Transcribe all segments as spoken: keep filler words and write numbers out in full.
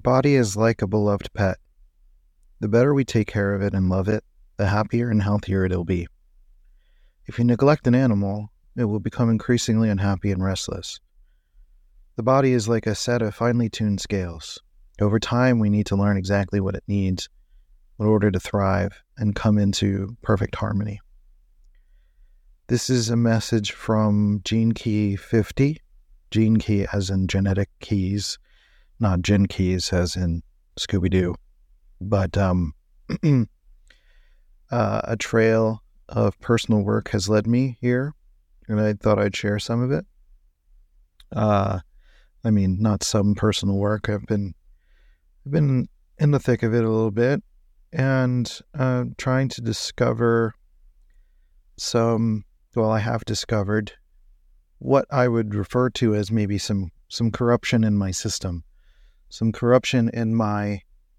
body is like a beloved pet. The better we take care of it and love it, the happier and healthier it'll be. If you neglect an animal, it will become increasingly unhappy and restless. The body is like a set of finely tuned scales. Over time, we need to learn exactly what it needs in order to thrive and come into perfect harmony. This is a message from Gene Key fifty, Gene Key as in genetic keys, not Gene Keys as in Scooby-Doo, but um, uh, a trail of personal work has led me here, and I thought I'd share some of it. Uh, I mean, not some personal work. I've been, I've been in the thick of it a little bit, and uh, trying to discover some. Well, I have discovered what I would refer to as maybe some some corruption in my system, some corruption in my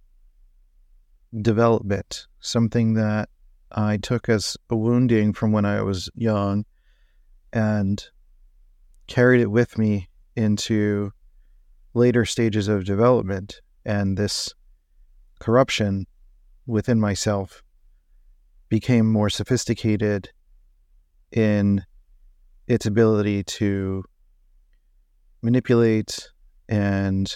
development, something that I took as a wounding from when I was young and carried it with me into later stages of development. And this corruption within myself became more sophisticated in its ability to manipulate and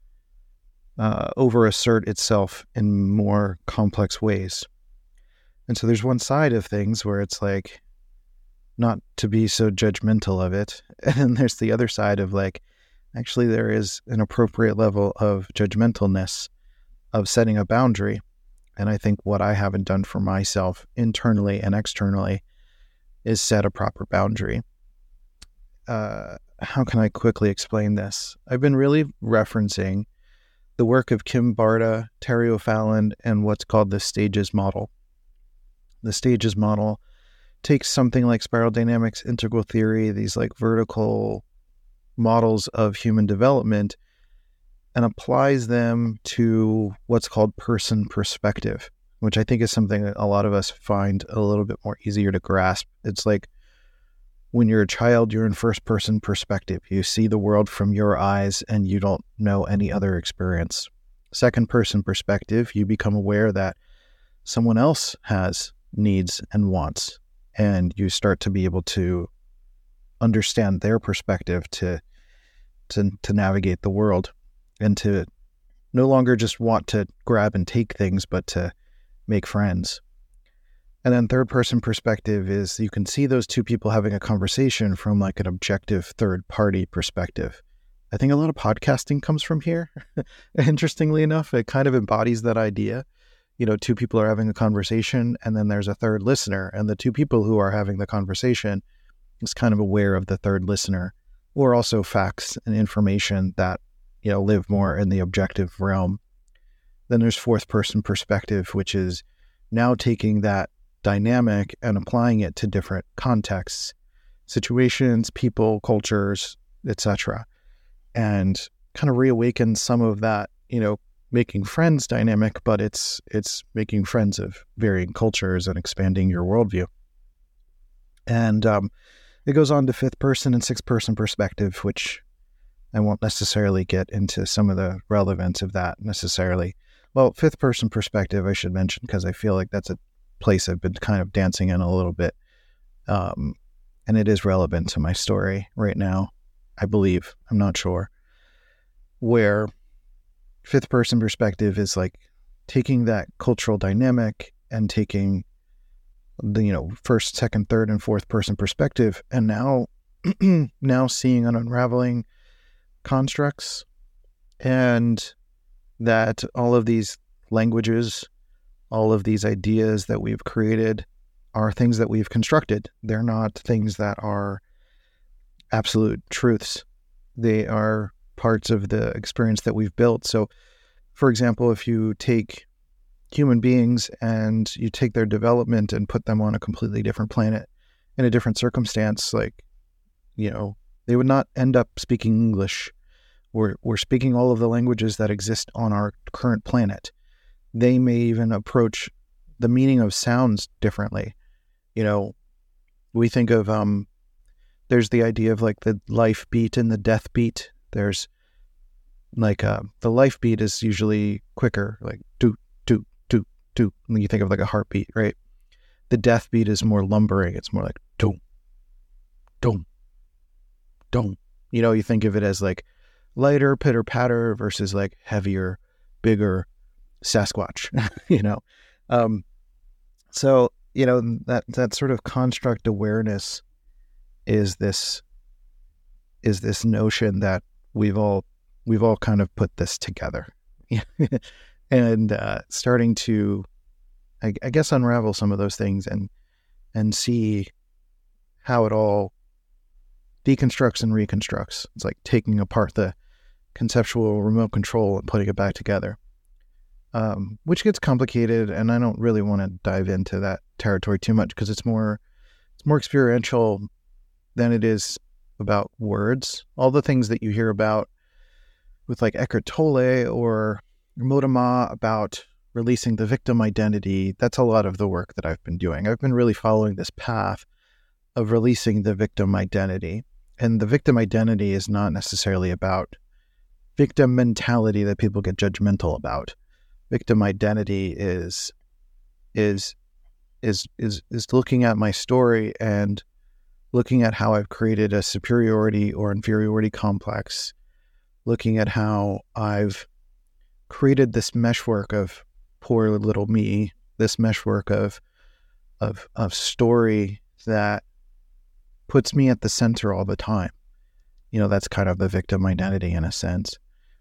uh, over-assert itself in more complex ways. And so there's one side of things where it's like, not to be so judgmental of it. And there's the other side of like, actually there is an appropriate level of judgmentalness of setting a boundary. And I think what I haven't done for myself internally and externally is set a proper boundary. Uh, how can I quickly explain this? I've been really referencing the work of Kim Barta, Terry O'Fallon, and what's called the stages model. The stages model takes something like spiral dynamics, integral theory, these like vertical models of human development, and applies them to what's called person perspective, which I think is something that a lot of us find a little bit more easier to grasp. It's like when you're a child, you're in first person perspective. You see the world from your eyes and you don't know any other experience. Second person perspective, you become aware that someone else has needs and wants, and you start to be able to understand their perspective to to to navigate the world, and to no longer just want to grab and take things, but to make friends. And then third person perspective is you can see those two people having a conversation from like an objective third party perspective. I think a lot of podcasting comes from here. Interestingly enough, it kind of embodies that idea. You know, two people are having a conversation and then there's a third listener, and the two people who are having the conversation is kind of aware of the third listener, or also facts and information that, you know, live more in the objective realm. Then there's fourth person perspective, which is now taking that dynamic and applying it to different contexts, situations, people, cultures, et cetera, and kind of reawaken some of that, you know, making friends dynamic, but it's it's making friends of varying cultures and expanding your worldview. And um, it goes on to fifth person and sixth person perspective, which I won't necessarily get into some of the relevance of that necessarily. Well, fifth person perspective, I should mention, because I feel like that's a place I've been kind of dancing in a little bit. Um, and it is relevant to my story right now, I believe. I'm not sure. Where fifth person perspective is like taking that cultural dynamic and taking the, you know, first, second, third, and fourth person perspective, and now, now seeing and unraveling constructs, and that all of these languages, all of these ideas that we've created are things that we've constructed. They're not things that are absolute truths. They are parts of the experience that we've built. So, for example, if you take human beings and you take their development and put them on a completely different planet in a different circumstance, like, you know, they would not end up speaking English. We're, we're speaking all of the languages that exist on our current planet. They may even approach the meaning of sounds differently. You know, we think of, um, there's the idea of like the life beat and the death beat. There's like uh, the life beat is usually quicker, like do, do, do, do. When you think of like a heartbeat, right? The death beat is more lumbering. It's more like dum, dum, dum. You know, you think of it as like lighter pitter patter versus like heavier, bigger Sasquatch. you know, um, so you know that that sort of construct awareness is this is this notion that we've all we've all kind of put this together, and uh, starting to, I, I guess, unravel some of those things and and see how it all deconstructs and reconstructs. It's like taking apart the conceptual remote control and putting it back together, um, which gets complicated. And I don't really want to dive into that territory too much because it's more it's more experiential than it is about words. All the things that you hear about with like Eckhart Tolle or Modema about releasing the victim identity, that's a lot of the work that I've been doing. I've been really following this path of releasing the victim identity. And the victim identity is not necessarily about victim mentality that people get judgmental about. Victim identity is is is is is looking at my story and looking at how I've created a superiority or inferiority complex, looking at how I've created this meshwork of poor little me, this meshwork of of of story that puts me at the center all the time. You know, that's kind of the victim identity in a sense.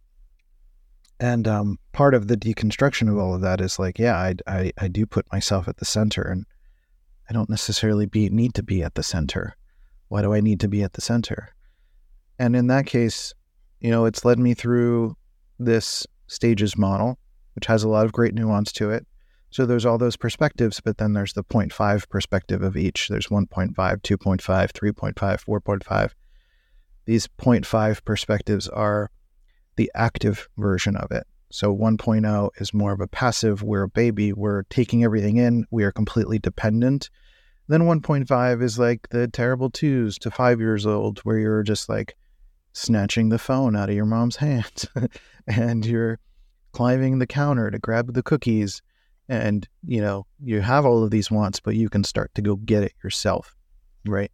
And um, part of the deconstruction of all of that is like, yeah, I, I, I do put myself at the center, and I don't necessarily be, need to be at the center. Why do I need to be at the center? And in that case, you know, it's led me through this stages model, which has a lot of great nuance to it. So there's all those perspectives, but then there's the zero point five perspective of each. There's one point five, two point five, three point five, four point five. These zero point five perspectives are the active version of it. So one point oh is more of a passive. We're a baby. We're taking everything in. We are completely dependent. Then one point five is like the terrible twos to five years old, where you're just like snatching the phone out of your mom's hands and you're climbing the counter to grab the cookies. And, you know, you have all of these wants, but you can start to go get it yourself, right?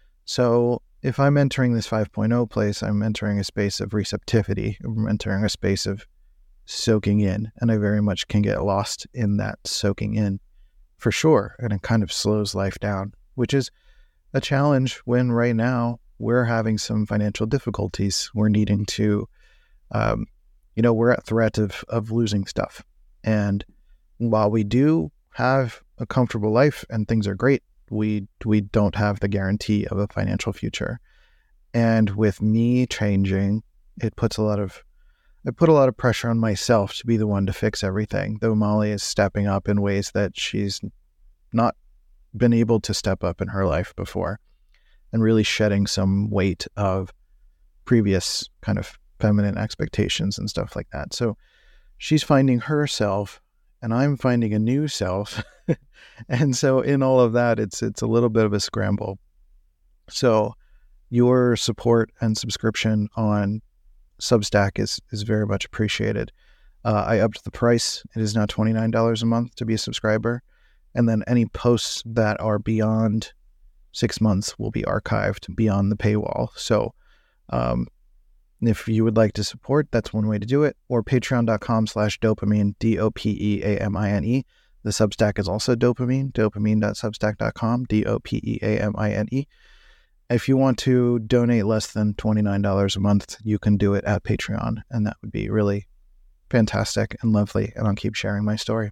So if I'm entering this five point oh place, I'm entering a space of receptivity. I'm entering a space of soaking in, and I very much can get lost in that soaking in for sure. And it kind of slows life down, which is a challenge when right now we're having some financial difficulties. We're needing to, um, you know, we're at threat of, of losing stuff. And while we do have a comfortable life and things are great, we we don't have the guarantee of a financial future. And with me changing, it puts a lot of, I put a lot of pressure on myself to be the one to fix everything, though Molly is stepping up in ways that she's not been able to step up in her life before, and really shedding some weight of previous kind of feminine expectations and stuff like that. So she's finding herself, and I'm finding a new self. And so in all of that, it's it's a little bit of a scramble. So your support and subscription on Substack is is very much appreciated. Uh, I upped the price. It is now twenty-nine dollars a month to be a subscriber. And then any posts that are beyond six months will be archived beyond the paywall. So um, if you would like to support, that's one way to do it. Or patreon.com slash dopamine, D O P E A M I N E. The Substack is also dopamine, dopamine dot substack dot com, D O P E A M I N E. If you want to donate less than twenty-nine dollars a month, you can do it at Patreon, and that would be really fantastic and lovely, and I'll keep sharing my story.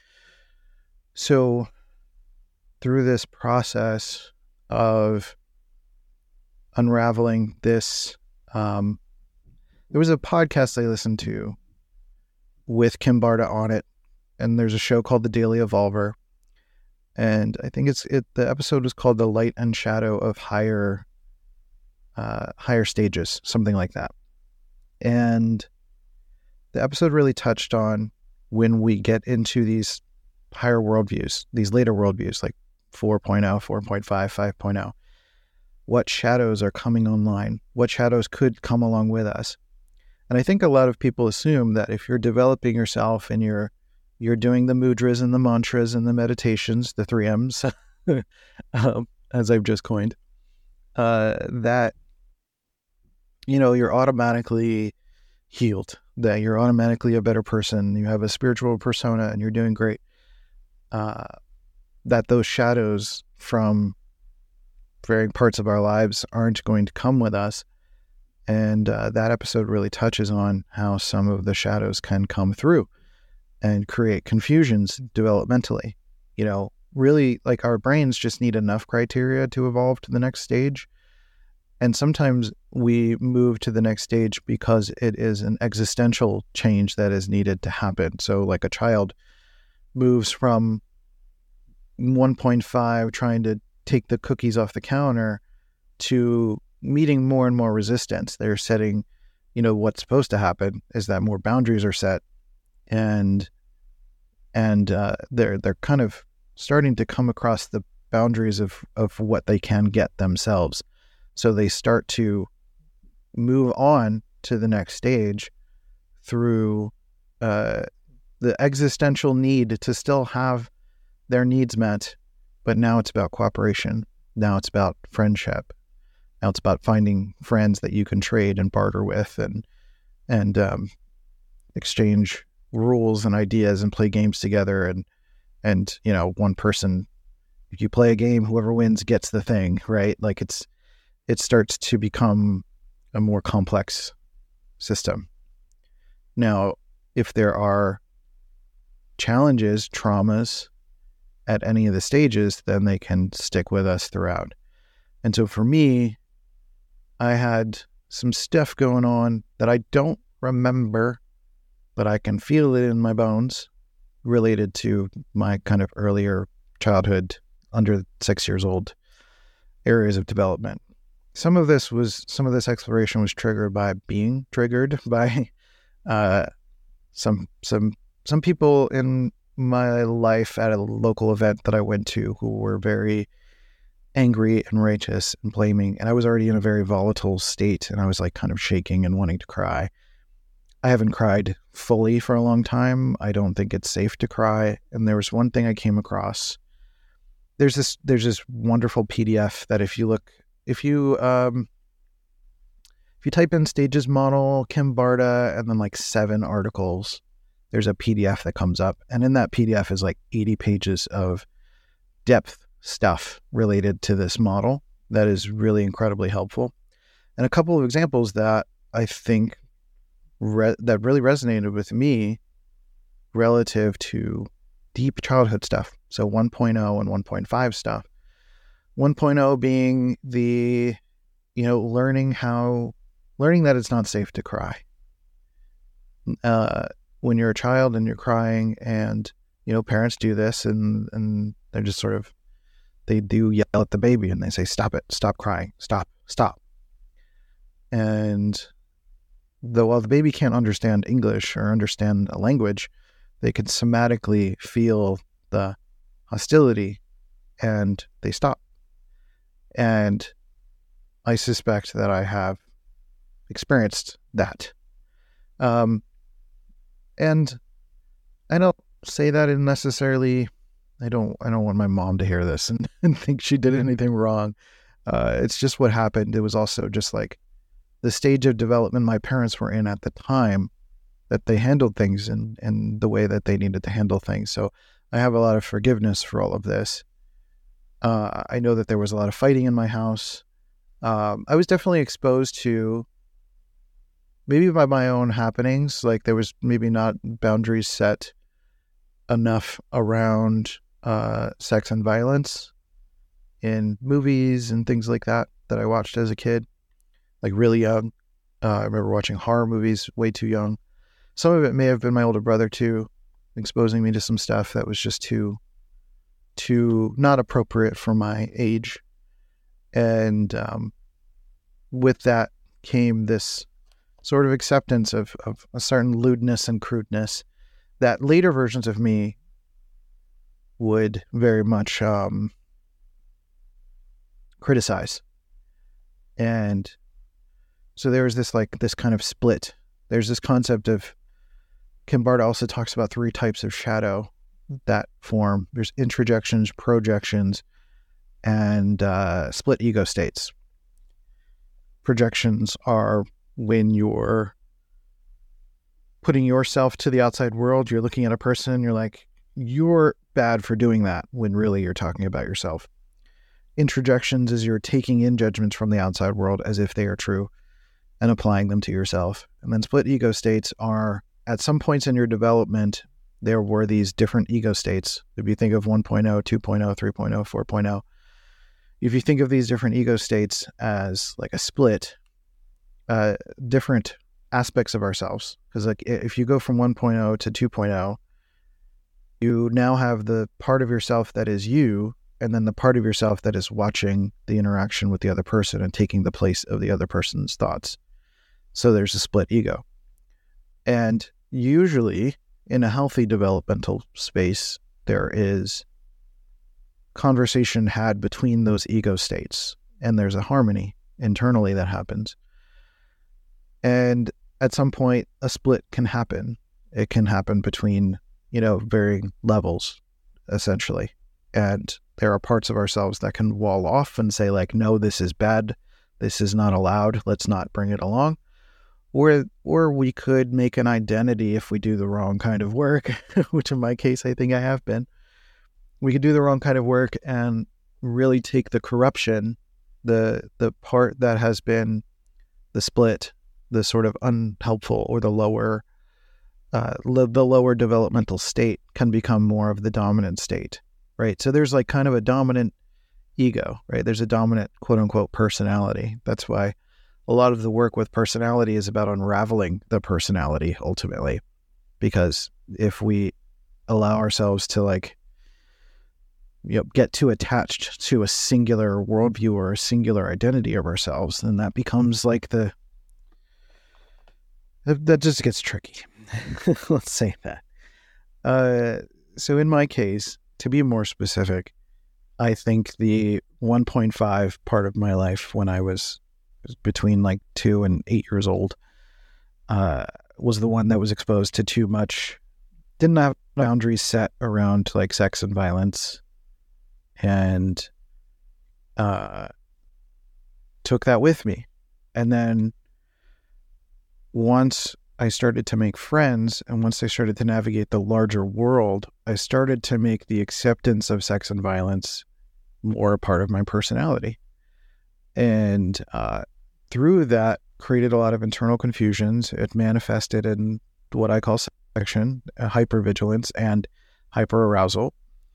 So through this process of unraveling this, um, there was a podcast I listened to with Kim Barta on it, and there's a show called The Daily Evolver. And I think it's it. The episode was called "The Light and Shadow of Higher, uh, Higher Stages," something like that. And the episode really touched on when we get into these higher worldviews, these later worldviews, like four point oh, four point five, five point oh, what shadows are coming online, what shadows could come along with us. And I think a lot of people assume that if you're developing yourself and you're you're doing the mudras and the mantras and the meditations, the three M's, um, as I've just coined, uh, that, you know, you're automatically healed, that you're automatically a better person, you have a spiritual persona and you're doing great, uh, that those shadows from varying parts of our lives aren't going to come with us. And uh, that episode really touches on how some of the shadows can come through and create confusions developmentally. You know, really, like, our brains just need enough criteria to evolve to the next stage. And sometimes we move to the next stage because it is an existential change that is needed to happen. So like a child moves from one point five trying to take the cookies off the counter to meeting more and more resistance. They're setting, you know, what's supposed to happen is that more boundaries are set, and and uh, they're they're kind of starting to come across the boundaries of of what they can get themselves. So they start to move on to the next stage through uh, the existential need to still have their needs met, but now it's about cooperation. Now it's about friendship. Now it's about finding friends that you can trade and barter with, and and um, exchange rules and ideas and play games together. And and you know, one person, if you play a game, whoever wins gets the thing, right? Like it's it starts to become a more complex system. Now, if there are challenges, traumas at any of the stages, then they can stick with us throughout. And so for me, I had some stuff going on that I don't remember, but I can feel it in my bones, related to my kind of earlier childhood, under six years old areas of development. Some of this was, some of this exploration was triggered by being triggered by uh, some some some people in my life at a local event that I went to who were very angry and righteous and blaming. And I was already in a very volatile state, and I was like kind of shaking and wanting to cry. I haven't cried fully for a long time. I don't think it's safe to cry. And there was one thing I came across. There's this, there's this wonderful P D F that if you look, if you, um, if you type in Stages Model, Kim Barta, and then like seven articles, there's a P D F that comes up. And in that P D F is like eighty pages of depth stuff related to this model that is really incredibly helpful. And a couple of examples that I think re- that really resonated with me relative to deep childhood stuff. So one point oh and one point five stuff. one point oh being the, you know, learning how, learning that it's not safe to cry. Uh, when you're a child and you're crying, and, you know, parents do this, and, and they're just sort of, they do yell at the baby and they say, stop it, stop crying, stop, stop. And though while the baby can't understand English or understand a language, they can somatically feel the hostility and they stop. And I suspect that I have experienced that. Um, and I don't say that in necessarily, I don't, I don't want my mom to hear this and, and think she did anything wrong. Uh, it's just what happened. It was also just like the stage of development my parents were in at the time that they handled things in, in the way that they needed to handle things. So I have a lot of forgiveness for all of this. Uh, I know that there was a lot of fighting in my house. Um, I was definitely exposed to, maybe by my own happenings, like there was maybe not boundaries set enough around uh, sex and violence in movies and things like that that I watched as a kid, like really young. Uh, I remember watching horror movies way too young. Some of it may have been my older brother too, exposing me to some stuff that was just too, too not appropriate for my age. And um, with that came this sort of acceptance of, of a certain lewdness and crudeness that later versions of me would very much um, criticize. And so there was this like this kind of split There's this concept of, Kim Barta also talks about three types of shadow that form. There's introjections, projections, and uh, split ego states. Projections are when you're putting yourself to the outside world. You're looking at a person, you're like, you're bad for doing that, when really you're talking about yourself. Introjections is you're taking in judgments from the outside world as if they are true and applying them to yourself. And then split ego states are, at some points in your development, there were these different ego states. If you think of one point oh, two point oh, three point oh, four point oh, if you think of these different ego states as like a split, uh, different aspects of ourselves. Because like if you go from one point oh to two point oh, you now have the part of yourself that is you, and then the part of yourself that is watching the interaction with the other person and taking the place of the other person's thoughts. So there's a split ego. And usually in a healthy developmental space, there is conversation had between those ego states, and there's a harmony internally that happens. And at some point, a split can happen. It can happen between, you know, varying levels, essentially. And there are parts of ourselves that can wall off and say like, no, this is bad. This is not allowed. Let's not bring it along. Or, or we could make an identity if we do the wrong kind of work, which in my case, I think I have been. We could do the wrong kind of work and really take the corruption, the the part that has been the split, the sort of unhelpful or the lower, uh, lo- the lower developmental state can become more of the dominant state, right? So there's like kind of a dominant ego, right? There's a dominant quote unquote personality. That's why a lot of the work with personality is about unraveling the personality ultimately, because if we allow ourselves to like, you know, get too attached to a singular worldview or a singular identity of ourselves, then that becomes like the, that just gets tricky. Let's say that. Uh, so in my case, to be more specific, I think the one point five part of my life when I was between like two and eight years old uh, was the one that was exposed to too much, didn't have boundaries set around like sex and violence, and uh, took that with me. And then once I started to make friends, and once I started to navigate the larger world, I started to make the acceptance of sex and violence more a part of my personality. And uh, through that, created a lot of internal confusions. It manifested in what I call section, uh, hypervigilance, and hyperarousal.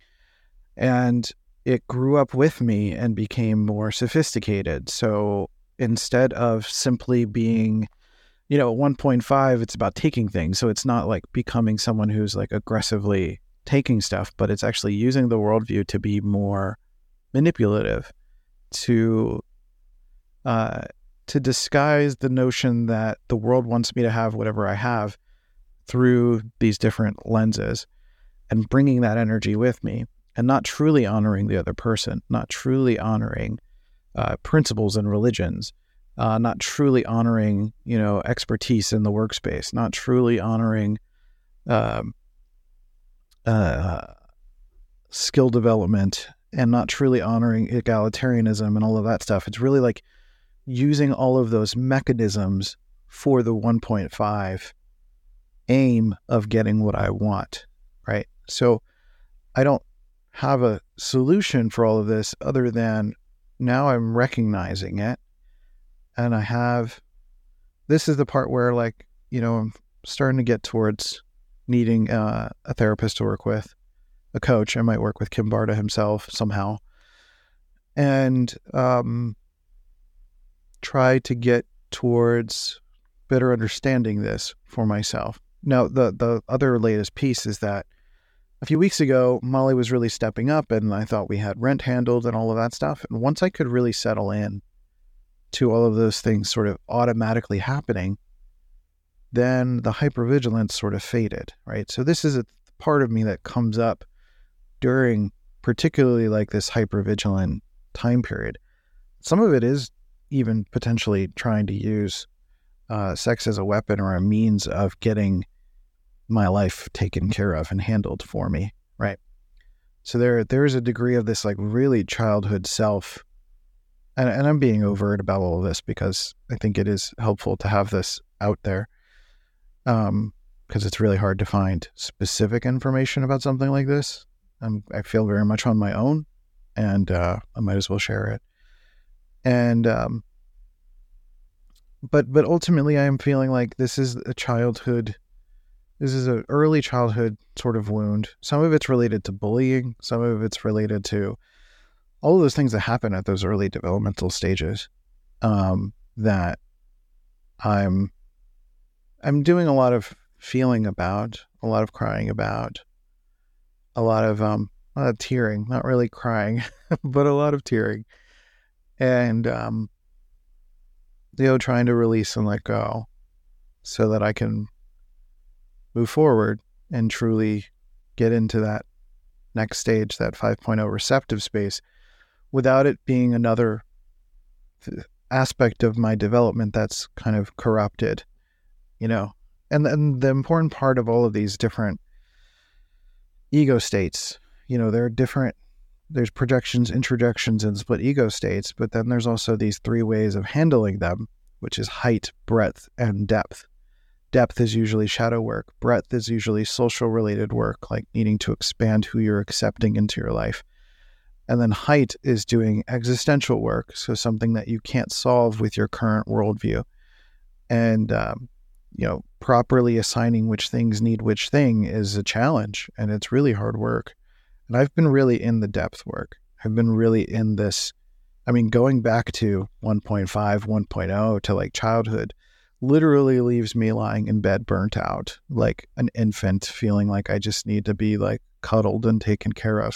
And it grew up with me and became more sophisticated. So instead of simply being, you know, one point five, it's about taking things. So it's not like becoming someone who's like aggressively taking stuff, but it's actually using the worldview to be more manipulative, to uh, to disguise the notion that the world wants me to have whatever I have through these different lenses, and bringing that energy with me, and not truly honoring the other person, not truly honoring uh, principles and religions, uh, not truly honoring, you know, expertise in the workspace, not truly honoring um, uh, skill development, and not truly honoring egalitarianism and all of that stuff. It's really like using all of those mechanisms for the one point five aim of getting what I want, right? So I don't have a solution for all of this other than now I'm recognizing it, and I have, this is the part where like, you know, I'm starting to get towards needing uh, a therapist to work with, a coach. I might work with Kim Barta himself somehow, and um, try to get towards better understanding this for myself. Now, the the other latest piece is that a few weeks ago, Molly was really stepping up, and I thought we had rent handled and all of that stuff. And once I could really settle in to all of those things sort of automatically happening, then the hypervigilance sort of faded, right? So this is a part of me that comes up during particularly like this hypervigilant time period. Some of it is even potentially trying to use uh, sex as a weapon or a means of getting my life taken care of and handled for me, right? So there, there's a degree of this like really childhood self, and, and I'm being overt about all of this because I think it is helpful to have this out there, um, because it's really hard to find specific information about something like this. I'm, I feel very much on my own, and uh, I might as well share it. And um, but but ultimately, I am feeling like this is a childhood. This is an early childhood sort of wound. Some of it's related to bullying. Some of it's related to all of those things that happen at those early developmental stages. Um, that I'm I'm doing a lot of feeling about, a lot of crying about, a lot of um, a lot of tearing. Not really crying, but a lot of tearing, and um, you know, trying to release and let go, so that I can move forward and truly get into that next stage, that five point oh receptive space, without it being another aspect of my development that's kind of corrupted, you know. And then the important part of all of these different ego states, you know, there are different, there's projections, introjections, and split ego states, but then there's also these three ways of handling them, which is height, breadth, and depth. Depth is usually shadow work. Breadth is usually social related work, like needing to expand who you're accepting into your life. And then height is doing existential work, so something that you can't solve with your current worldview. And, um, you know, properly assigning which things need which thing is a challenge, and it's really hard work. And I've been really in the depth work. I've been really in this, I mean, going back to one point five, one point oh to like childhood, literally leaves me lying in bed burnt out, like an infant, feeling like I just need to be like cuddled and taken care of.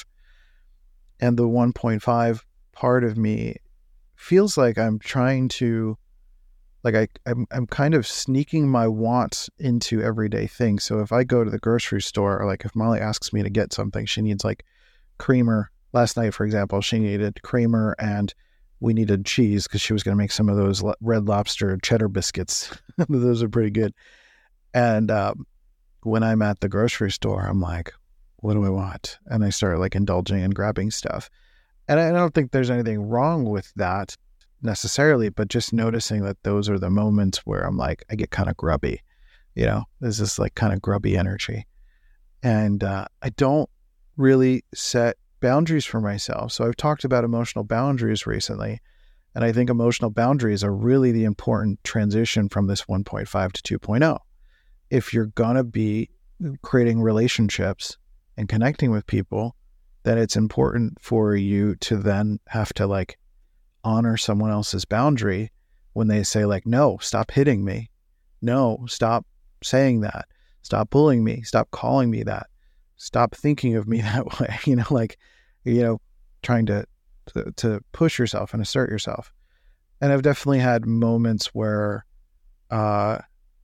And the one point five part of me feels like I'm trying to, like I, I'm, I'm kind of sneaking my wants into everyday things. So if I go to the grocery store, or like if Molly asks me to get something, she needs like creamer. Last night, for example, she needed creamer and we needed cheese because she was going to make some of those Red Lobster cheddar biscuits. Those are pretty good. And um, when I'm at the grocery store, I'm like, what do I want? And I start like indulging and grabbing stuff. And I don't think there's anything wrong with that necessarily, but just noticing that those are the moments where I'm like, I get kind of grubby, you know, there's this like kind of grubby energy. And uh, I don't really set boundaries for myself. So I've talked about emotional boundaries recently, and I think emotional boundaries are really the important transition from this one point five to two point oh. If you're gonna be creating relationships and connecting with people, then it's important for you to then have to like honor someone else's boundary when they say like, no, stop hitting me. No, stop saying that. Stop bullying me. Stop calling me that. Stop thinking of me that way, you know, like, you know, trying to, to, to push yourself and assert yourself. And I've definitely had moments where, uh,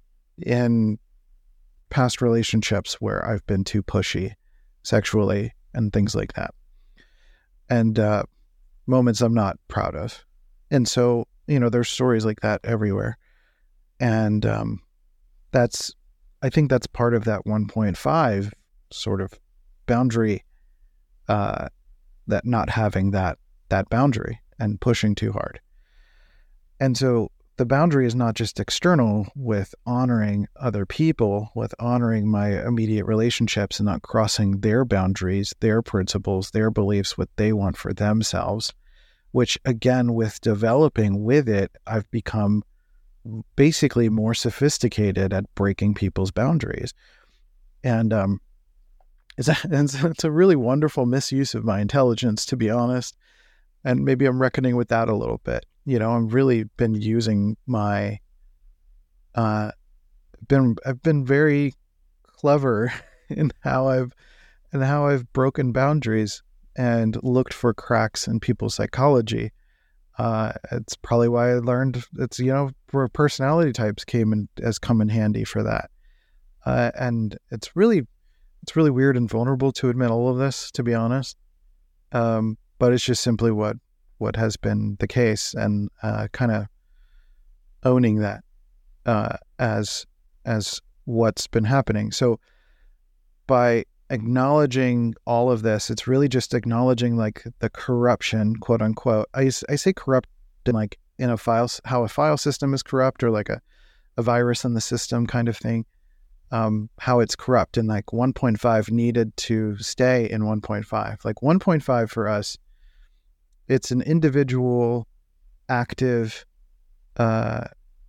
in past relationships where I've been too pushy sexually and things like that. And, uh, moments I'm not proud of. And so, you know, there's stories like that everywhere. And, um, that's, I think that's part of that one point five sort of boundary, uh, that not having that, that boundary and pushing too hard. And so the boundary is not just external with honoring other people, with honoring my immediate relationships and not crossing their boundaries, their principles, their beliefs, what they want for themselves, which again, with developing with it, I've become basically more sophisticated at breaking people's boundaries. And, um, It's a, it's a really wonderful misuse of my intelligence, to be honest. And maybe I'm reckoning with that a little bit. You know, I've really been using my, uh, been, I've been very clever in how I've, in how I've broken boundaries and looked for cracks in people's psychology. Uh, it's probably why I learned it's, you know, where personality types came in, has come in handy for that. Uh, and it's really, It's really weird and vulnerable to admit all of this, to be honest. Um, but it's just simply what, what has been the case, and uh, kind of owning that uh, as as what's been happening. So by acknowledging all of this, it's really just acknowledging like the corruption, quote unquote. I, I say corrupt in like in a file, how a file system is corrupt, or like a, a virus in the system kind of thing, um, how it's corrupt. And like one point five needed to stay in one point five. Like one point five for us, it's an individual, active, uh,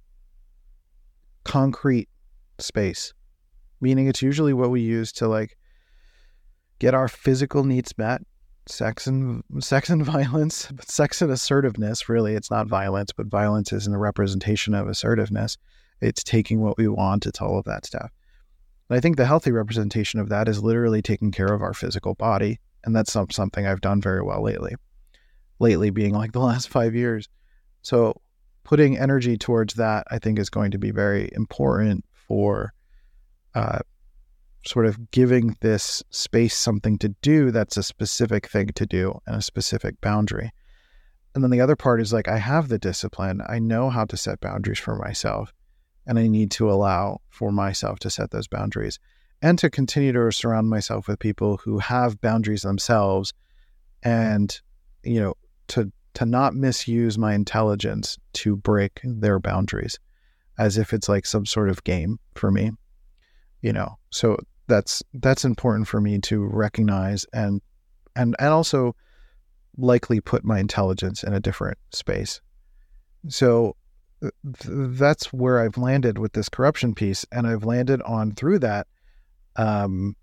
concrete space, meaning it's usually what we use to like get our physical needs met, sex and sex and violence, but sex and assertiveness. Really, it's not violence, but violence isn't a representation of assertiveness. It's taking what we want. It's all of that stuff. And I think the healthy representation of that is literally taking care of our physical body, and that's some, something I've done very well lately. Lately being like the last five years. So putting energy towards that, I think, is going to be very important for uh, sort of giving this space something to do that's a specific thing to do and a specific boundary. And then the other part is like, I have the discipline. I know how to set boundaries for myself, and I need to allow for myself to set those boundaries and to continue to surround myself with people who have boundaries themselves, and, you know, to to not misuse my intelligence to break their boundaries as if it's like some sort of game for me, you know. So that's that's important for me to recognize and and and also likely put my intelligence in a different space. So th- that's where I've landed with this corruption piece, and I've landed on through that um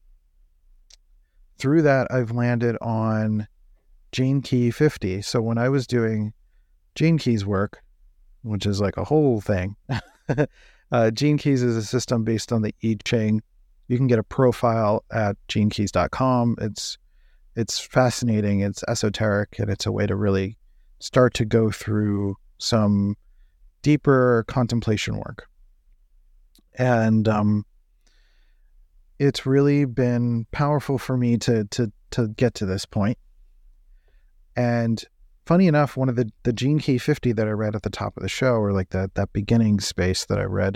through that I've landed on Gene Key fifty. So when I was doing Gene Keys work, which is like a whole thing, uh, Gene Keys is a system based on the I Ching. You can get a profile at gene keys dot com. It's it's fascinating, it's esoteric, and it's a way to really start to go through some deeper contemplation work. And um, it's really been powerful for me to to to get to this point. And funny enough, one of the, the Gene Key fifty that I read at the top of the show, or like that, that beginning space that I read,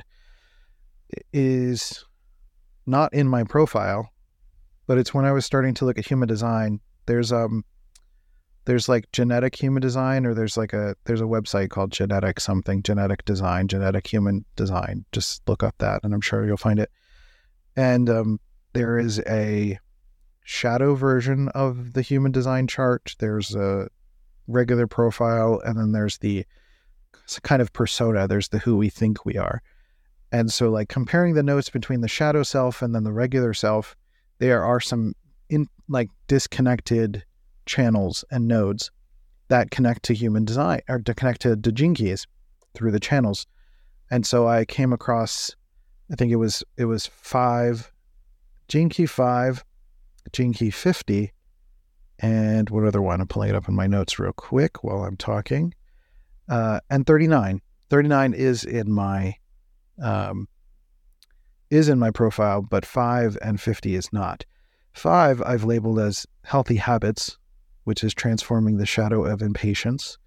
is not in my profile, but it's when I was starting to look at human design. There's um there's like genetic human design, or there's like a there's a website called genetic something, genetic design, genetic human design. Just look up that and I'm sure you'll find it. And um there is a shadow version of the human design chart. There's a regular profile, and then there's the kind of persona. There's the who we think we are. And so like comparing the notes between the shadow self and then the regular self, there are some in like disconnected channels and nodes that connect to human design, or to connect to, to Gene Keys through the channels. And so I came across, I think it was, it was five, Gene Key five, Gene Key fifty, and what other one? I'm pulling it up in my notes real quick while I'm talking. Uh, and thirty-nine. thirty-nine is in my um, is in my profile, but five and fifty is not. Five I've labeled as healthy habits, which is transforming the shadow of impatience.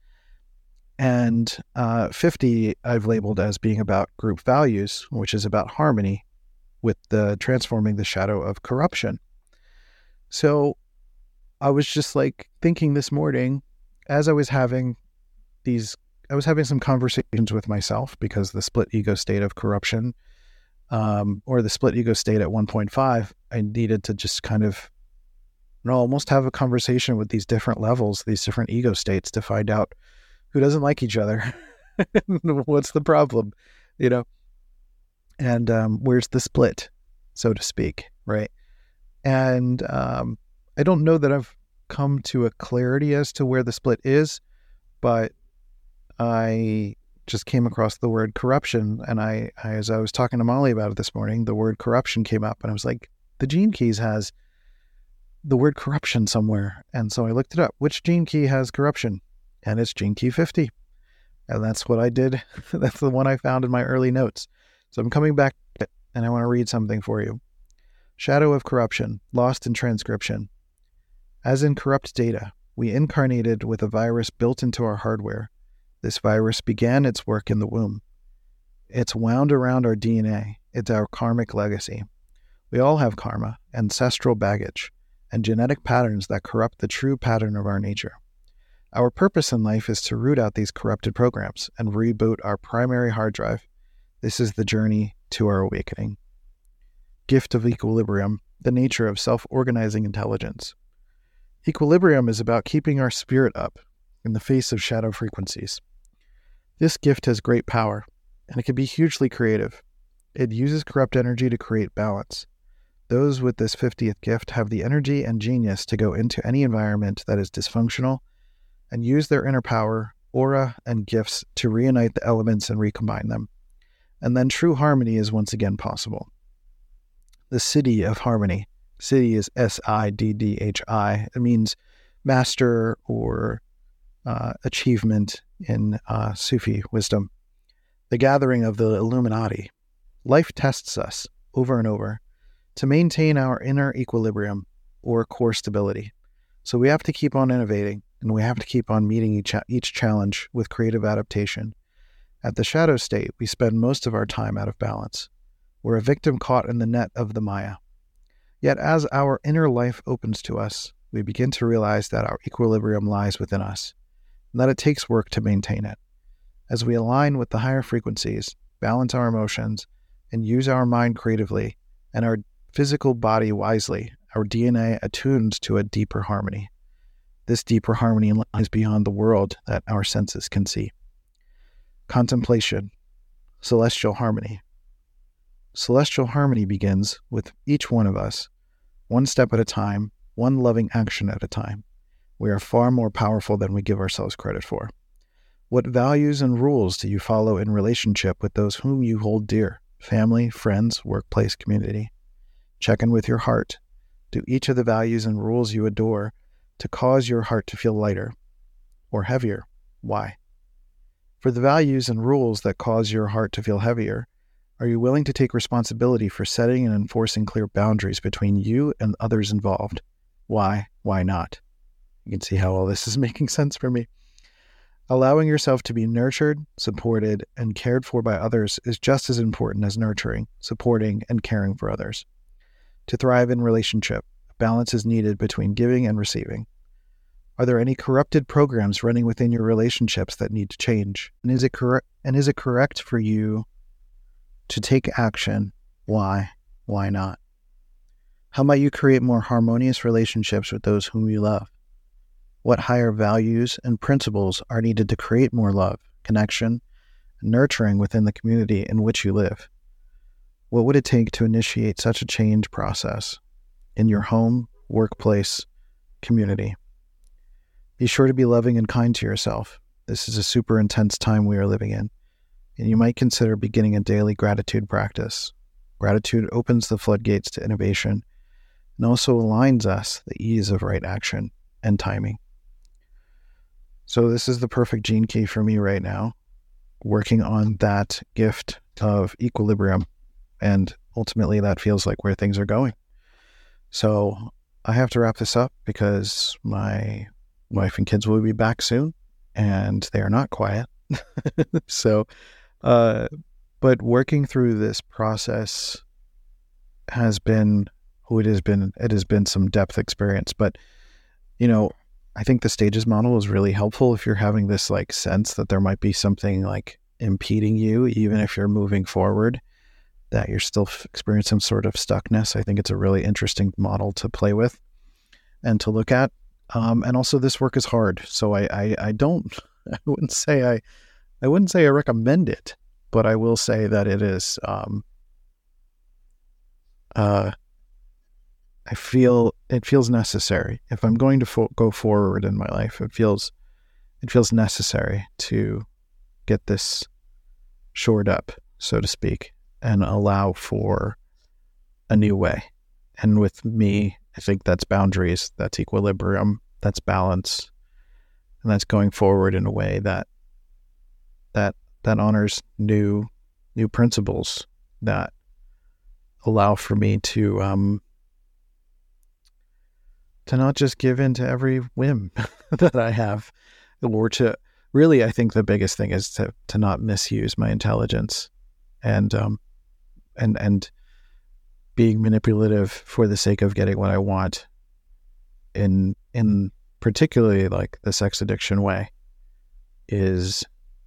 And uh, fifty I've labeled as being about group values, which is about harmony with the transforming the shadow of corruption. So I was just like thinking this morning, as I was having these, I was having some conversations with myself, because the split ego state of corruption, um, or the split ego state at one point five, I needed to just kind of, you know, almost have a conversation with these different levels, these different ego states, to find out who doesn't like each other. What's the problem, you know? And um, where's the split, so to speak, right? And um, I don't know that I've come to a clarity as to where the split is, but I just came across the word corruption. And I, I, as I was talking to Molly about it this morning, the word corruption came up, and I was like, the Gene Keys has the word corruption somewhere. And so I looked it up. Which Gene Key has corruption? And it's Gene Key fifty. And that's what I did. That's the one I found in my early notes. So I'm coming back, and I want to read something for you. Shadow of corruption, lost in transcription. As in corrupt data, we incarnated with a virus built into our hardware. This virus began its work in the womb. It's wound around our D N A. It's our karmic legacy. We all have karma, ancestral baggage, and genetic patterns that corrupt the true pattern of our nature. Our purpose in life is to root out these corrupted programs and reboot our primary hard drive. This is the journey to our awakening. Gift of equilibrium, the nature of self-organizing intelligence. Equilibrium is about keeping our spirit up in the face of shadow frequencies. This gift has great power, and it can be hugely creative. It uses corrupt energy to create balance. Those with this fiftieth gift have the energy and genius to go into any environment that is dysfunctional and use their inner power, aura, and gifts to reunite the elements and recombine them. And then true harmony is once again possible. The Siddhi of harmony. Siddhi is S I D D H I. It means master or uh, achievement in uh, Sufi wisdom. The gathering of the Illuminati. Life tests us over and over to maintain our inner equilibrium or core stability. So we have to keep on innovating, and we have to keep on meeting each, each challenge with creative adaptation. At the shadow state, we spend most of our time out of balance. We're a victim caught in the net of the Maya. Yet as our inner life opens to us, we begin to realize that our equilibrium lies within us, and that it takes work to maintain it. As we align with the higher frequencies, balance our emotions, and use our mind creatively, and our physical body wisely, our D N A attunes to a deeper harmony. This deeper harmony lies beyond the world that our senses can see. Contemplation, celestial harmony. Celestial harmony begins with each one of us, one step at a time, one loving action at a time. We are far more powerful than we give ourselves credit for. What values and rules do you follow in relationship with those whom you hold dear? Family, friends, workplace, community. Check in with your heart. Do each of the values and rules you adore to cause your heart to feel lighter or heavier? Why? For the values and rules that cause your heart to feel heavier, are you willing to take responsibility for setting and enforcing clear boundaries between you and others involved? Why? Why not? You can see how all this is making sense for me. Allowing yourself to be nurtured, supported, and cared for by others is just as important as nurturing, supporting, and caring for others. To thrive in relationship, balance is needed between giving and receiving. Are there any corrupted programs running within your relationships that need to change? And is it correct? And is it correct for you to take action? Why? Why not? How might you create more harmonious relationships with those whom you love? What higher values and principles are needed to create more love, connection, and nurturing within the community in which you live? What would it take to initiate such a change process in your home, workplace, community? Be sure to be loving and kind to yourself. This is a super intense time we are living in, and you might consider beginning a daily gratitude practice. Gratitude opens the floodgates to innovation and also aligns us the ease of right action and timing. So this is the perfect gene key for me right now, working on that gift of equilibrium. And ultimately that feels like where things are going. So I have to wrap this up because my wife and kids will be back soon and they are not quiet. so, uh, but working through this process has been, oh, it has been, it has been some depth experience, but you know, I think the stages model is really helpful if you're having this like sense that there might be something like impeding you, even if you're moving forward, that you're still experiencing some sort of stuckness. I think it's a really interesting model to play with and to look at. Um, and also this work is hard. So I, I, I don't, I wouldn't say I, I wouldn't say I recommend it, but I will say that it is, um, uh, I feel it feels necessary. If I'm going to fo- go forward in my life, it feels, it feels necessary to get this shored up, so to speak, and allow for a new way. And with me, I think that's boundaries, that's equilibrium, that's balance, and that's going forward in a way that that that honors new new principles that allow for me to um to not just give in to every whim that I have, or to really, I think the biggest thing is to to not misuse my intelligence and um, and and being manipulative for the sake of getting what I want, in in particularly like the sex addiction way, is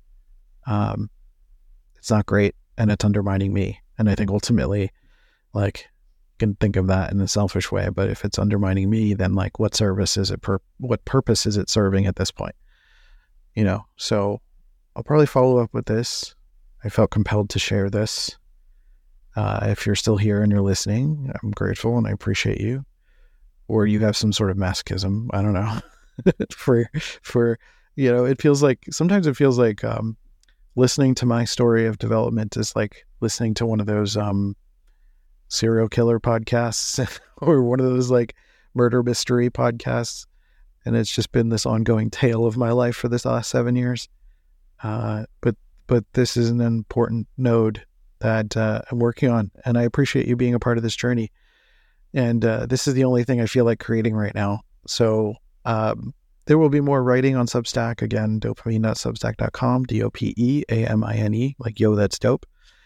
um, it's not great, and it's undermining me. And I think ultimately, like, you can think of that in a selfish way, but if it's undermining me, then like, what service is it? Per what purpose is it serving at this point? You know. So I'll probably follow up with this. I felt compelled to share this. Uh, if you're still here and you're listening, I'm grateful and I appreciate you. Or you have some sort of masochism, I don't know, for, for, you know, it feels like, sometimes it feels like um, listening to my story of development is like listening to one of those um, serial killer podcasts or one of those like murder mystery podcasts. And it's just been this ongoing tale of my life for this last seven years. Uh, but, but this is an important node that uh, I'm working on, and I appreciate you being a part of this journey. And uh, this is the only thing I feel like creating right now. So um, there will be more writing on Substack. Again, dopamine dot substack dot com, D O P E A M I N E, like, yo, that's dope.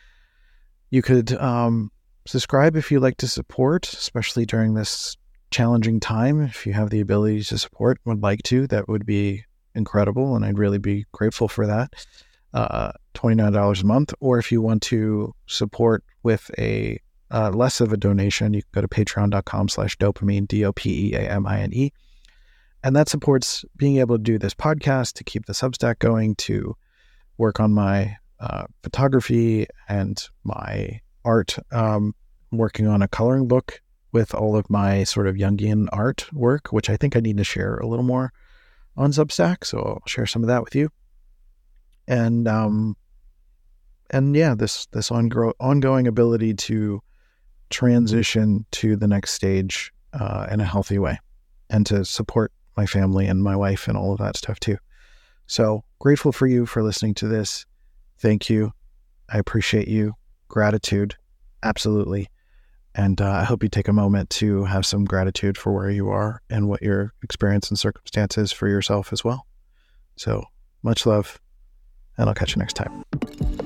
You could um, subscribe if you like to support, especially during this challenging time. If you have the ability to support, would like to, that would be incredible, and I'd really be grateful for that. Uh, twenty-nine dollars a month, or if you want to support with a uh, less of a donation, you can go to patreon dot com slash dopamine, D O P E A M I N E. And that supports being able to do this podcast, to keep the Substack going, to work on my uh, photography and my art. Um, I'm working on a coloring book with all of my sort of Jungian art work, which I think I need to share a little more on Substack. So I'll share some of that with you. And, um, and yeah, this, this ongro- ongoing ability to transition to the next stage, uh, in a healthy way, and to support my family and my wife and all of that stuff too. So grateful for you for listening to this. Thank you. I appreciate you. Gratitude. Absolutely. And, uh, I hope you take a moment to have some gratitude for where you are and what your experience and circumstances for yourself as well. So much love. And I'll catch you next time.